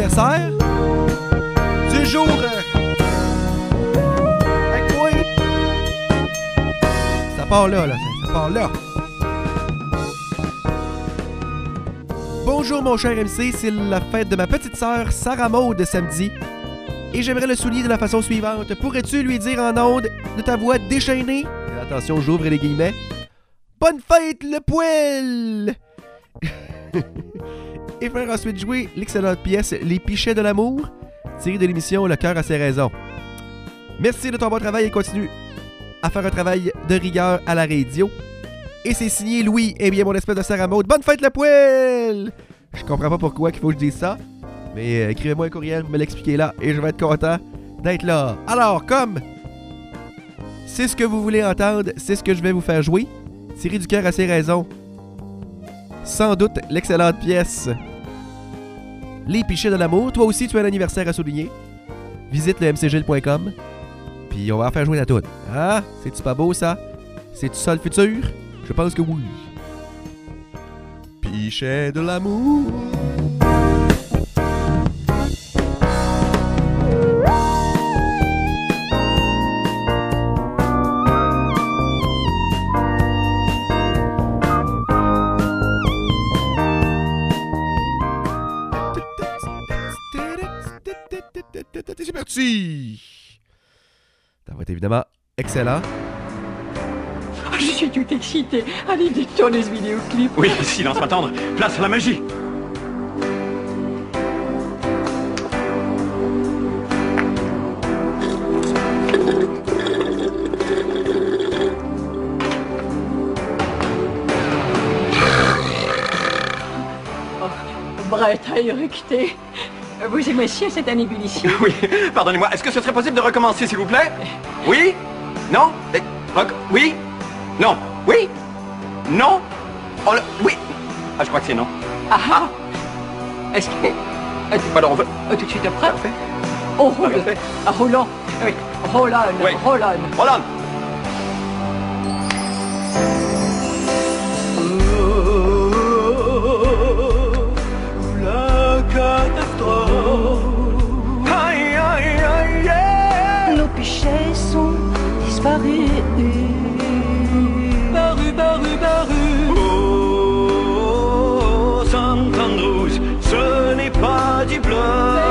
anniversaire. Du jour avec moi. Ça part là, ça part là. Bonjour mon cher MC, c'est la fête de ma petite sœur Sarah Maud samedi. Et j'aimerais le souligner de la façon suivante. Pourrais-tu lui dire en ondes de ta voix déchaînée, et attention, j'ouvre les guillemets, bonne fête le poêle! Et faire ensuite jouer l'excellente pièce Les Pichets de l'amour, tirée de l'émission Le cœur a ses raisons. Merci de ton bon travail et continue à faire un travail de rigueur à la radio. Et c'est signé Louis, et bien mon espèce de Sarah Maud. Bonne fête le poêle! Je comprends pas pourquoi qu'il faut que je dise ça, mais écrivez-moi un courriel, me l'expliquez là, et je vais être content d'être là. Alors, comme c'est ce que vous voulez entendre, c'est ce que je vais vous faire jouer. Tiré du cœur à ses raisons. Sans doute l'excellente pièce Les Pichets de l'amour. Toi aussi, tu as un anniversaire à souligner. Visite le mcgil.com. Puis on va en faire jouer la toune. Ah, c'est-tu pas beau ça? C'est-tu ça le futur? Je pense que oui. Pichets de l'amour. C'est parti! Ça va être évidemment excellent. Je suis tout excité à l'idée de tourner ce vidéoclip. Oui, silence, pas tendre. Place à la magie. Oh, Brett a éructé. Vous aimaissiez cette ébullition? Oui, pardonnez-moi. Est-ce que ce serait possible de recommencer, s'il vous plaît? Oui? Non? Oui? Non? Oui? Non? Oh, oui? Ah, je crois que c'est non. Ah! Est-ce que... Alors, on veut... tout de suite après? Parfait. On roule. Parfait. Roulons. Oui. Roll on. Oui. Roll on. Roland! Aïe, aïe, aïe, yeah. Nos pichets sont disparus. Oh, Saint-Andrews, ce n'est pas du bleu.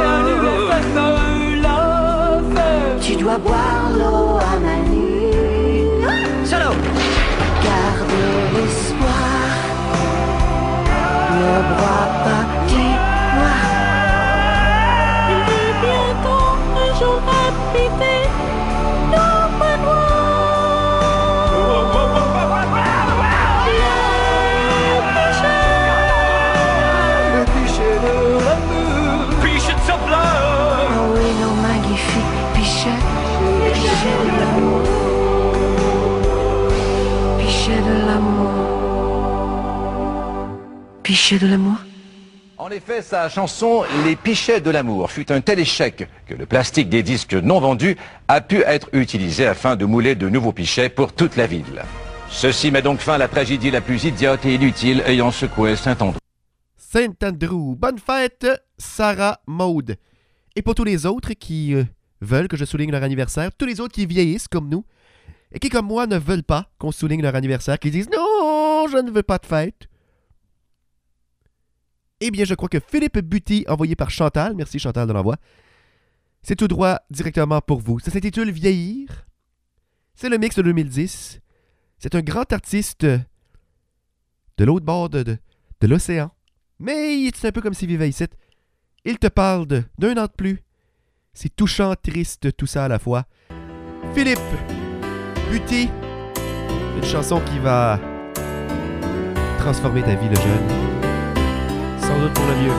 Tu dois boire l'eau à Manu. Solo. Garde l'espoir. Ne bois pas tes noirs. Il est bientôt un jour habité dans ma Le pichet de l'amour. Pichet de sa fleur. Oh oui, nos magnifiques pichets. Pichets de l'amour. Pichets de l'amour. Pichets de l'amour. En effet, sa chanson « Les Pichets de l'amour » fut un tel échec que le plastique des disques non vendus a pu être utilisé afin de mouler de nouveaux pichets pour toute la ville. Ceci met donc fin à la tragédie la plus idiote et inutile ayant secoué Saint-Andrew. Saint-Andrew, bonne fête, Sarah Maud. Et pour tous les autres qui veulent que je souligne leur anniversaire, tous les autres qui vieillissent comme nous, et qui comme moi ne veulent pas qu'on souligne leur anniversaire, qui disent « Non, je ne veux pas de fête », eh bien, je crois que Philippe Buty, envoyé par Chantal, merci Chantal de l'envoi, c'est tout droit directement pour vous. Ça s'intitule « Vieillir ». C'est le mix de 2010. C'est un grand artiste de l'autre bord de l'océan. Mais c'est un peu comme s'il vivait ici. Il te parle d'un an de plus. C'est touchant, triste, tout ça à la fois. Philippe Buty, une chanson qui va transformer ta vie, le jeune. Sans doute pour le mieux.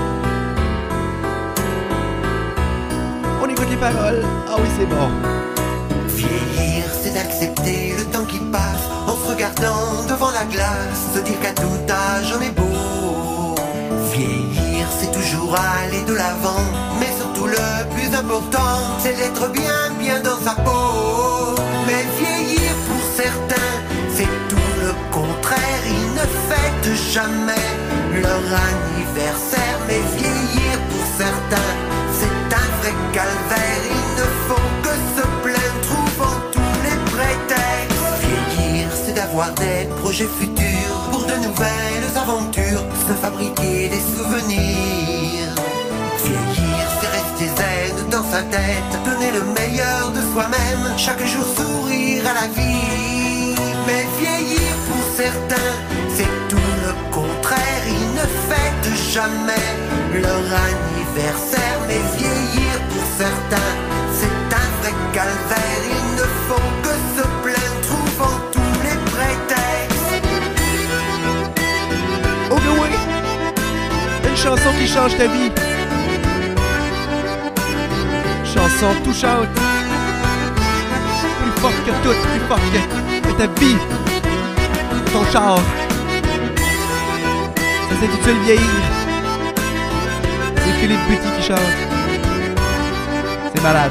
On écoute les paroles. Ah oui, c'est bon. Vieillir, c'est d'accepter le temps qui passe en se regardant devant la glace, se dire qu'à tout âge on est beau. Vieillir, c'est toujours aller de l'avant, mais surtout le plus important, c'est d'être bien dans sa peau. Mais vieillir pour certains, c'est tout le contraire, ils ne fêtent jamais leur anniversaire, mais vieillir pour certains, c'est un vrai calvaire. Il ne faut que se plaindre, trouvant tous les prétextes. Vieillir, c'est d'avoir des projets futurs pour de nouvelles aventures, se fabriquer des souvenirs. Vieillir, c'est rester zen dans sa tête, donner le meilleur de soi-même, chaque jour sourire à la vie. Mais vieillir pour certains, c'est tout le contraire. Ils ne fêtent jamais leur anniversaire. Mais vieillir pour certains, c'est un vrai calvaire. Il ne faut que se plaindre, trouvant tous les prétextes. Oh ben oui! Une chanson qui change ta vie. Chanson touchante. Plus forte que tout, plus forte que ta vie. Ton char. Ça s'intitule Vieillir. C'est Philippe Buty qui chante. C'est malade.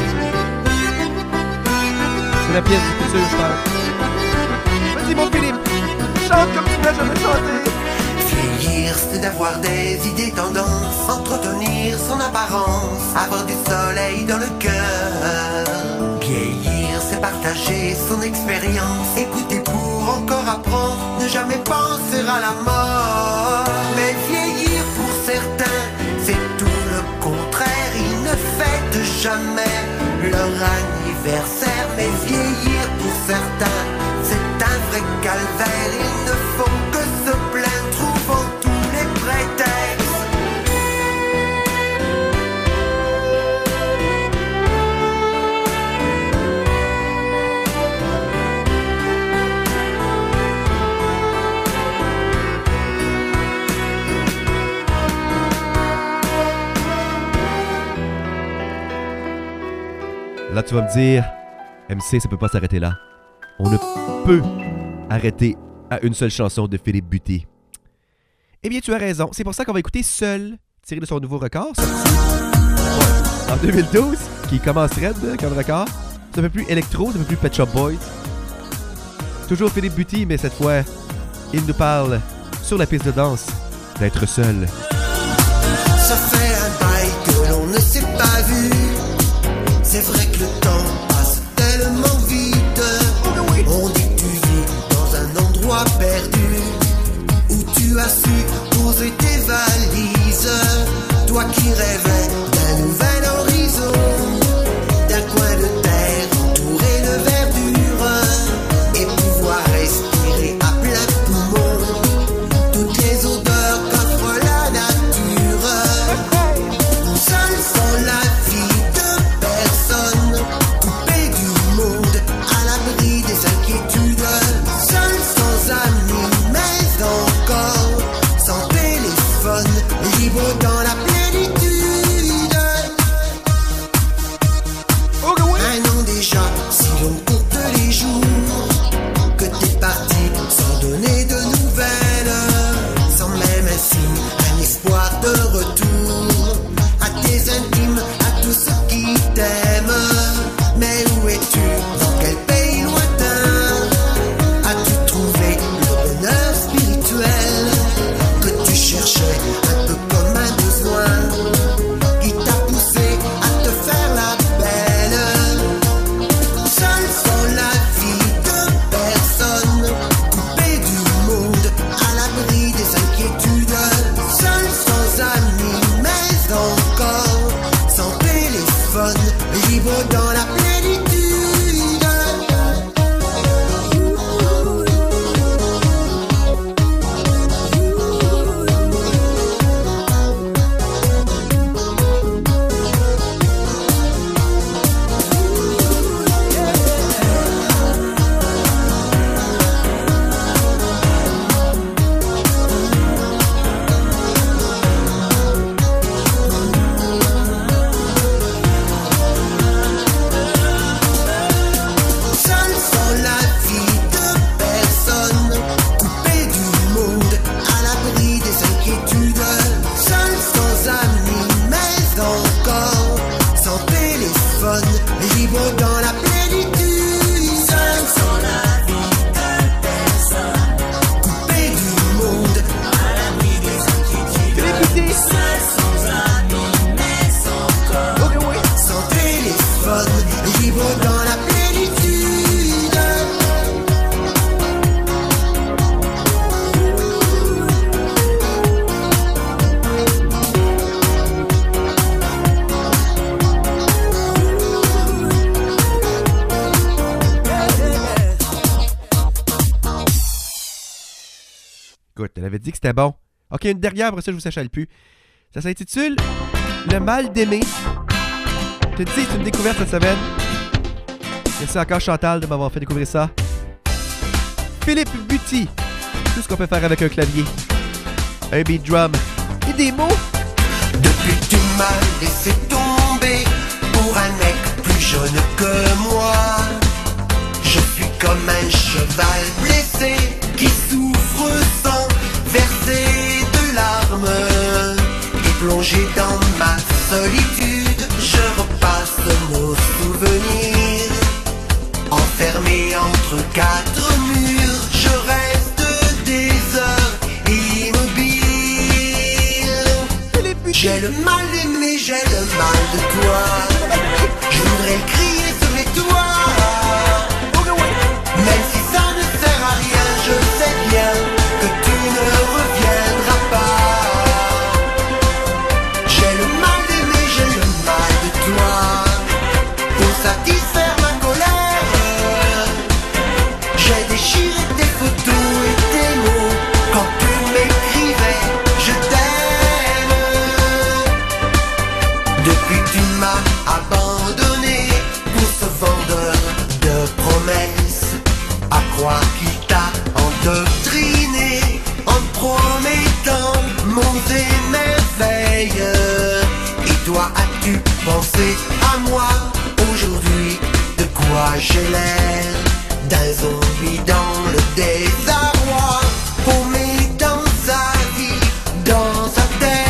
C'est la pièce du futur, je pense. Vas-y mon Philippe, chante comme tu n'as jamais chanté. Vieillir, c'est d'avoir des idées tendances, entretenir son apparence, avoir du soleil dans le cœur. Vieillir, c'est partager son expérience, écouter pour encore apprendre, ne jamais penser à la mort. Mais vieillir pour certains, c'est tout le contraire. Ils ne fêtent jamais leur anniversaire. Mais vieillir pour certains, c'est un vrai calvaire. Il ne faut que se plaindre, trouvant tous les prétextes. Là, tu vas me dire, MC, ça peut pas s'arrêter là. On ne peut arrêter à une seule chanson de Philippe Buty. Eh bien, tu as raison. C'est pour ça qu'on va écouter Seul, tiré de son nouveau record, sorti en 2012, qui commence raide comme record. C'est un peu plus électro, c'est un peu plus Pet Shop Boys. Toujours Philippe Buty, mais cette fois, il nous parle sur la piste de danse d'être seul. Ça fait un bail que l'on ne s'est pas vu. C'est vrai que le temps passe tellement vite. On dit que tu vis dans un endroit perdu, où tu as su poser tes valises. Toi qui rêvais d'un nouvel horizon, d'un coin de terre entouré de verdure, et pouvoir respirer à plein poumon toutes les odeurs qu'offre la nature. Seul sans la vie de personne, coupé du monde, à l'abri des inquiétudes. Seul sans amis, mais encore sans téléphone, libre dans la plénitude. m'avait dit que c'était bon. Ok, une dernière, après ça, je vous s'achale plus. Ça s'intitule Le mal d'aimer. Je te dis, c'est une découverte cette semaine. Merci encore Chantal de m'avoir fait découvrir ça. Philippe Buty. Tout ce qu'on peut faire avec un clavier. Un beat drum. Et des mots. Depuis que tu m'as laissé tomber pour un mec plus jeune que moi, je suis comme un cheval blessé qui souffre sans verser de larmes. Et plongé dans ma solitude, je repasse nos souvenirs. Enfermé entre quatre murs, je reste des heures immobile. J'ai le mal d'aimer, j'ai le mal de toi. Je voudrais le crier sur les toits. Même si ça ne sert à rien, je sais bien que tu ne reviendras pas. J'ai le mal d'aimer, j'ai le mal de toi. Pour satisfaire ma colère, j'ai déchiré tes photos et tes mots. Quand tu m'écrivais, je t'aime. Depuis que tu m'as abandonné pour ce vendeur de promesses, à croire qu'il t'a endoctriné en te promettant monts et merveilles. Et toi, as-tu pensé à moi aujourd'hui? De quoi j'ai l'air? D'un zombie dans le désarroi, paumé dans sa vie, dans sa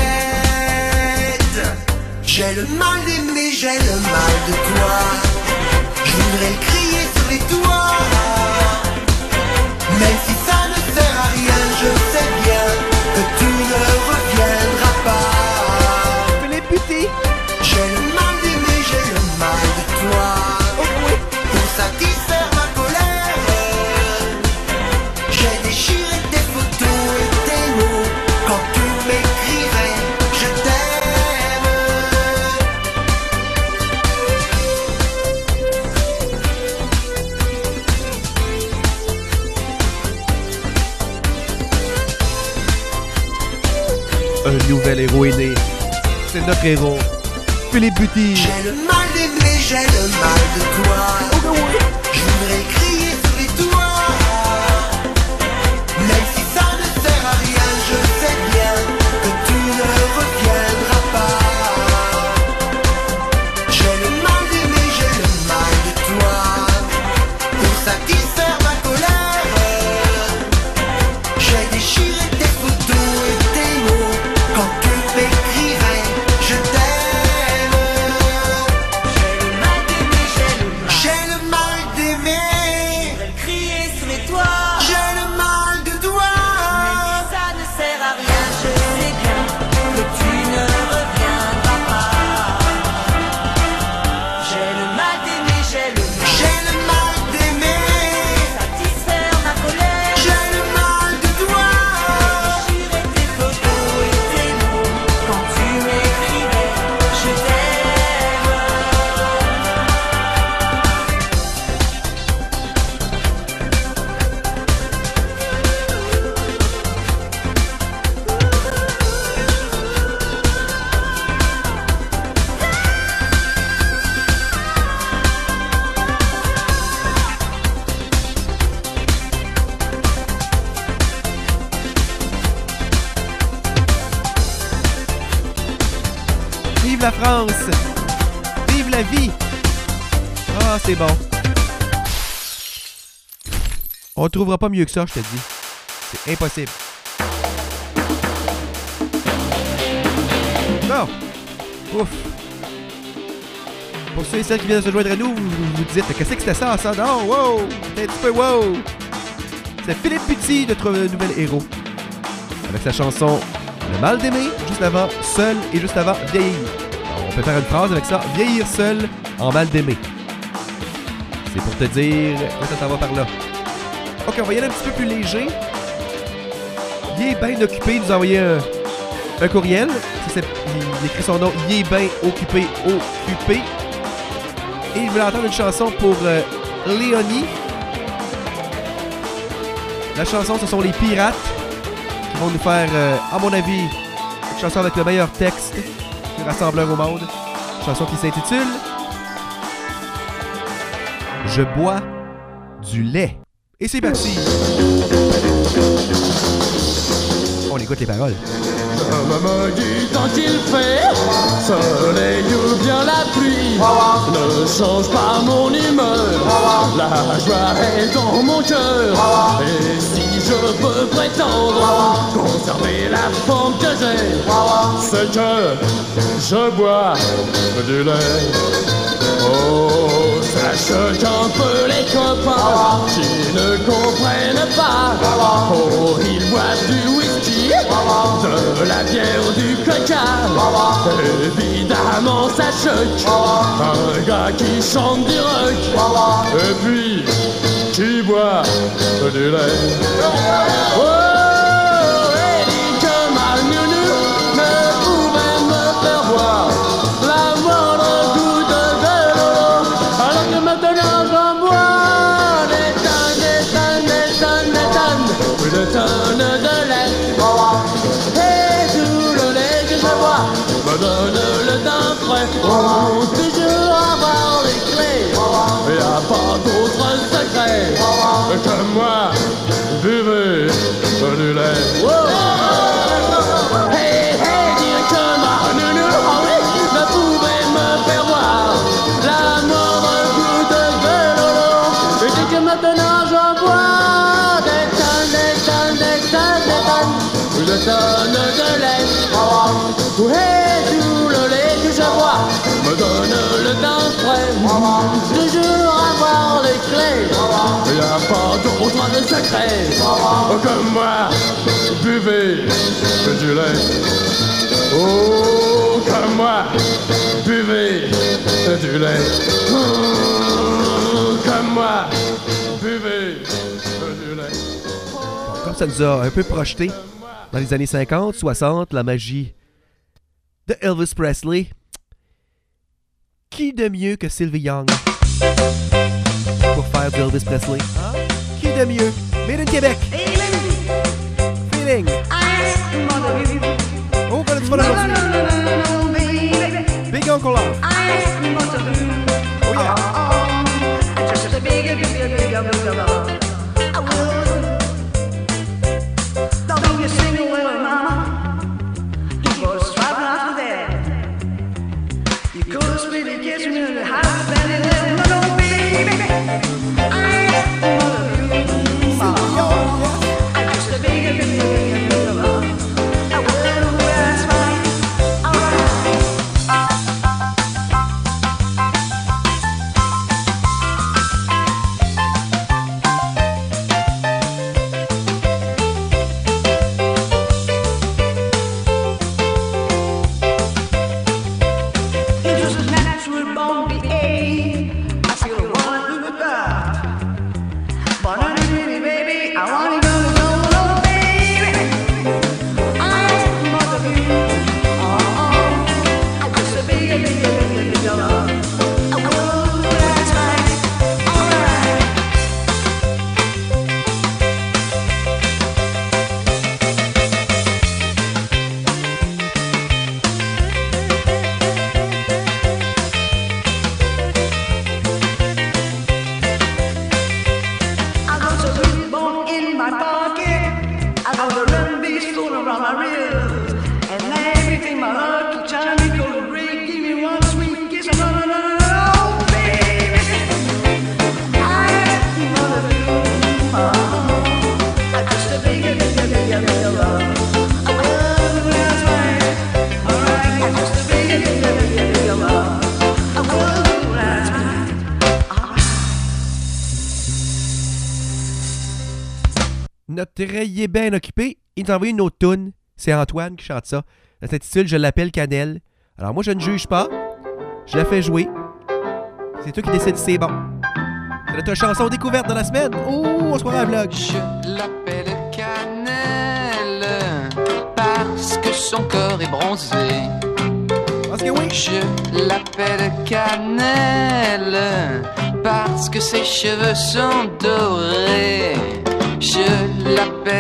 tête. J'ai le mal d'aimer, j'ai le mal de toi. Je voudrais le crier sur les toits. Même si ça ne sert à rien, je sais bien que tu ne reviendras pas. Philippe Buty. J'ai le mal d'aimer, j'ai le mal de toi. Pour satisfaire ma colère, j'ai déchiré tes photos et tes mots. Quand tu m'écrivais, je t'aime. Un nouvel héros est né. C'est notre héros. Philippe Buty. J'ai le mal d'aimer, j'ai le mal de toi. Je voudrais crier sur les toits. Même si ça ne sert à rien, je sais bien que tu ne reviendras pas. J'ai le mal d'aimer, j'ai le mal de toi. Pour satisfaire ma colère, j'ai déchiré tes photos et tes mots. Quand tu m'écrivais, je t'aime. J'ai le mal d'aimer, Crier sur les toits, j'ai le mal de toi. ça ne sert à rien, je sais bien que tu ne reviendras pas. J'ai le mal d'aimer, j'ai le mal J'ai le mal d'aimer, de satisfaire ma colère. j'ai le mal de toi. Déchirer tes photos et tes mots. Quand tu m'écrivais, je t'aime. Vive la France! Vive la vie! Ah, c'est bon. On trouvera pas mieux que ça, je te dis. C'est impossible. Bon. Ouf. Pour ceux et celles qui viennent de se joindre à nous, vous vous dites, qu'est-ce que c'était ça? Non, wow! C'était un petit peu wow! C'est Philippe Buty, notre nouvel héros. Avec sa chanson Le mal d'aimer, juste avant Seul et juste avant Vieillir. Alors, on peut faire une phrase avec ça. Vieillir seul en mal d'aimer. C'est pour te dire que ça s'en va par là. Ok, on va y aller un petit peu plus léger. Il est bien occupé, il nous a envoyé un courriel. Il écrit son nom. Il est bien occupé, occupé. Et il voulait entendre une chanson pour Léonie. La chanson, ce sont les Pirates qui vont nous faire, à mon avis, une chanson avec le meilleur texte du rassembleur au monde. Une chanson qui s'intitule Je bois du lait. Et c'est parti! On écoute les paroles. Je me dis tant qu'il fait soleil ou bien la pluie, ne change pas mon humeur. La joie est dans mon cœur. Et si je peux prétendre conserver la forme que j'ai, c'est que je bois du lait. Oh, sache qu'un peu les copains qui ne comprennent pas. Oh, ils boivent du whisky, de la bière, du coca. Évidemment, ça choque un gars qui chante du rock et puis qui boit du lait. Oh, et dit que ma nounou ne pouvait me faire boire la moindre goutte de l'eau, alors que maintenant j'en bois des tonnes, des tonnes, des tonnes, des tonnes, des tonnes de lait. Et tout le lait que je bois me donne le teint frais. Oh, toujours avoir les clés, et y'a pas d'autre secret que moi, buvez du lait. Hey, hey, dire que ma nounou, oh oui, ne pouvait me faire boire la moindre goutte de l'eau. Et dit que maintenant j'en bois des tonnes, des tonnes, des tonnes, des tonnes, de tonnes de lait. Et tout le lait que je bois me donne le teint frais. Toujours avoir les clés, y a pas d'autre de secret que moi, buvez du lait. Oh, comme moi, buvez du lait. Oh, comme moi, buvez du lait. Comme ça nous a un peu projeté dans les années 50, 60, la magie de Elvis Presley. Qui de mieux que Sylvie Young pour faire du Elvis Presley? Hein? Qui de mieux? Made in Québec. Feeling. Oh, connais-tu pas la Big Uncle Love. Oh yeah. Just a big love. I would. Don't you sing away, mama. You was driving after that. You could have split it, kiss me in the house, and then no, baby. I love you, mama. I'm just a big love. I would, that's fine. Notre rayé bien occupé, il nous a envoyé une autre toune. C'est Antoine qui chante ça. Ça s'intitule Je l'appelle Cannelle. Alors moi je ne juge pas. Je la fais jouer. C'est toi qui décides si c'est bon. C'est notre chanson découverte de la semaine. Oh, on se croit à la vlog. Je l'appelle Cannelle parce que son corps est bronzé. Parce que oui. Je l'appelle Cannelle parce que ses cheveux sont dorés. Je l'appelle Cannelle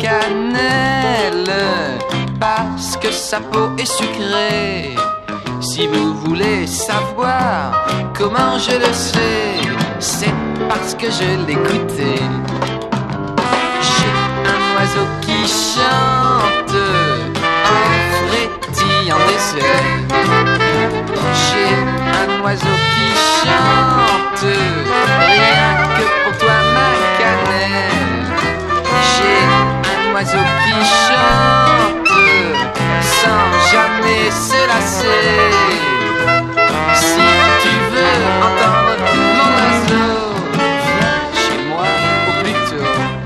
cannelle, parce que sa peau est sucrée. Si vous voulez savoir comment je le sais, c'est parce que je l'ai goûté. J'ai un oiseau qui chante en frétillant des ailes. J'ai un oiseau qui chante rien que pour toi ma cannelle. J'ai un oiseau qui chante sans jamais se lasser. Si tu veux entendre mon oiseau, viens chez moi au plus tôt.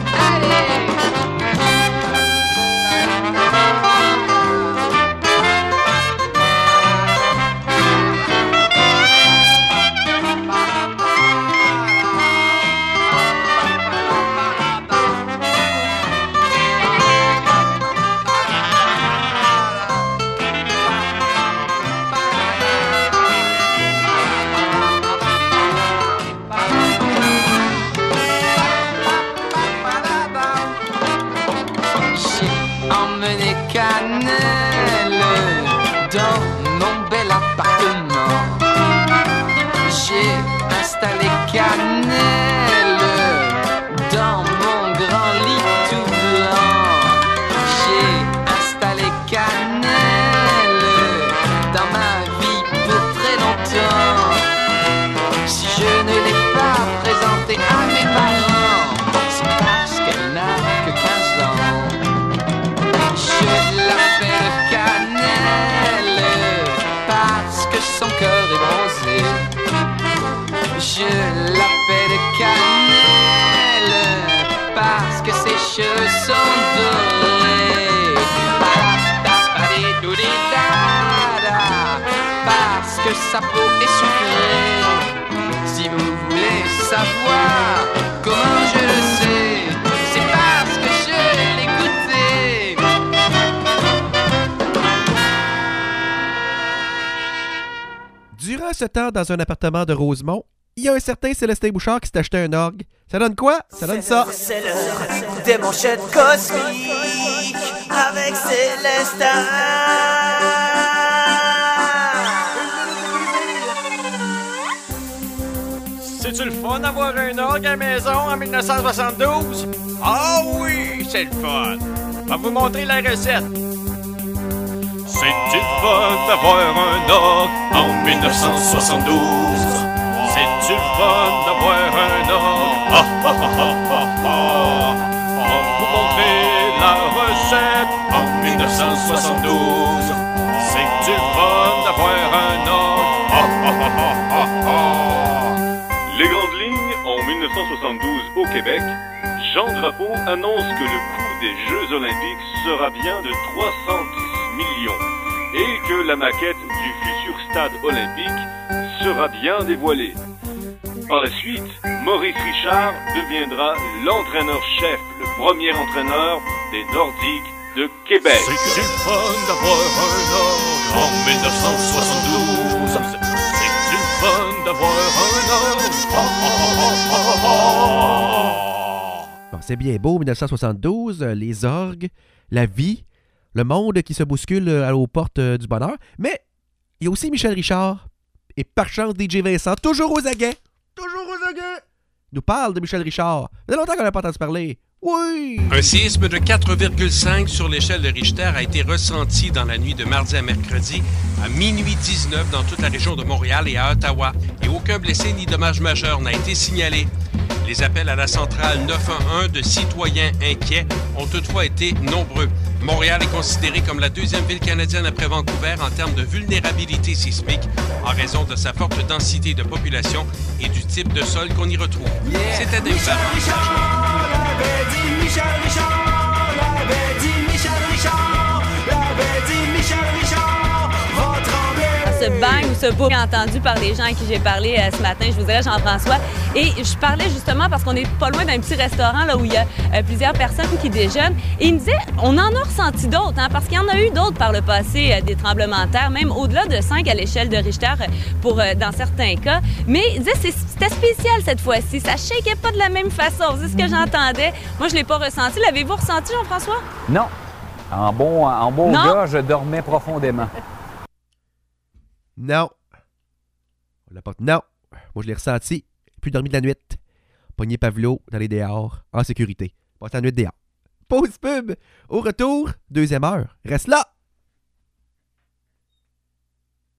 Cannelle dans mon bel appartement. J'ai installé Cannelle dans mon grand lit tout blanc. J'ai installé Cannelle dans ma vie pour très longtemps. Si je ne l'ai pas présentée à mes parents, c'est parce qu'elle n'a que 15 ans. Je l'appelle Cannelle parce que son cœur est bronzé. Je l'appelle Cannelle parce que ses cheveux sont dorés. Parce que sa peau est sucrée. Si vous voulez savoir comment je le sais, c'est parce que je l'ai goûté. Durant ce temps, dans un appartement de Rosemont, il y a un certain Célestin Bouchard qui s'est acheté un orgue. Ça donne quoi? Ça donne ça. C'est l'heure des manchettes cosmiques avec Célestin. C'est-tu le fun d'avoir un orgue à la maison en 1972? Ah oui, c'est le fun! Je vais vous montrer la recette. C'est-tu le fun d'avoir un orgue en 1972? C'est-tu le fun d'avoir un orgue? Ah, ah, ah, ah, ah, ah. On va vous montrer la recette en 1972. C'est-tu le fun d'avoir un orgue? Ah, ah, ah, ah, ah, ah. Les grandes lignes en 1972 au Québec, Jean Drapeau annonce que le coût des Jeux Olympiques sera bien de 310 millions et que la maquette du futur stade olympique sera bien dévoilée. Par la suite, Maurice Richard deviendra l'entraîneur-chef, le premier entraîneur des Nordiques de Québec. C'est-tu le fun d'avoir un orgue en 1972? C'est-tu le fun d'avoir un orgue? Bon, c'est bien beau, 1972, les orgues, la vie, le monde qui se bouscule aux portes du bonheur. Mais il y a aussi Michel Richard. Et par chance, DJ Vincent, toujours aux aguets. Toujours aux aguets. Nous parle de Michel Richard. Ça fait longtemps qu'on n'a pas entendu parler. Oui! Un séisme de 4,5 sur l'échelle de Richter a été ressenti dans la nuit de mardi à mercredi à minuit 19 dans toute la région de Montréal et à Ottawa. Et aucun blessé ni dommage majeur n'a été signalé. Les appels à la centrale 911 de citoyens inquiets ont toutefois été nombreux. Montréal est considérée comme la deuxième ville canadienne après Vancouver en termes de vulnérabilité sismique en raison de sa forte densité de population et du type de sol qu'on y retrouve. C'était des Michel Richard l'avait dit, Michel Richard l'avait dit, Michel Richard l'avait dit, Michel Richard va trembler. Ce bang ou ce bout entendu par les gens à qui j'ai parlé ce matin, je vous dirais, Jean-François, Et je parlais justement parce qu'on est pas loin d'un petit restaurant là, où il y a plusieurs personnes qui déjeunent. Et il me disait, on en a ressenti d'autres, hein, parce qu'il y en a eu d'autres par le passé, des tremblements de terre, même au-delà de 5 à l'échelle de Richter dans certains cas. Mais il disait, c'était spécial cette fois-ci. Ça shakeait pas de la même façon. C'est ce que j'entendais. Moi, je l'ai pas ressenti. L'avez-vous ressenti, Jean-François? Non. En bon gars, je dormais profondément. Non. On l'a pas. Non. Moi, je l'ai ressenti. Plus dormi de la nuit. Pogné Pavlo dans les dehors, en sécurité. Passé la nuit dehors. Pause pub. Au retour, 2e heure. Reste là!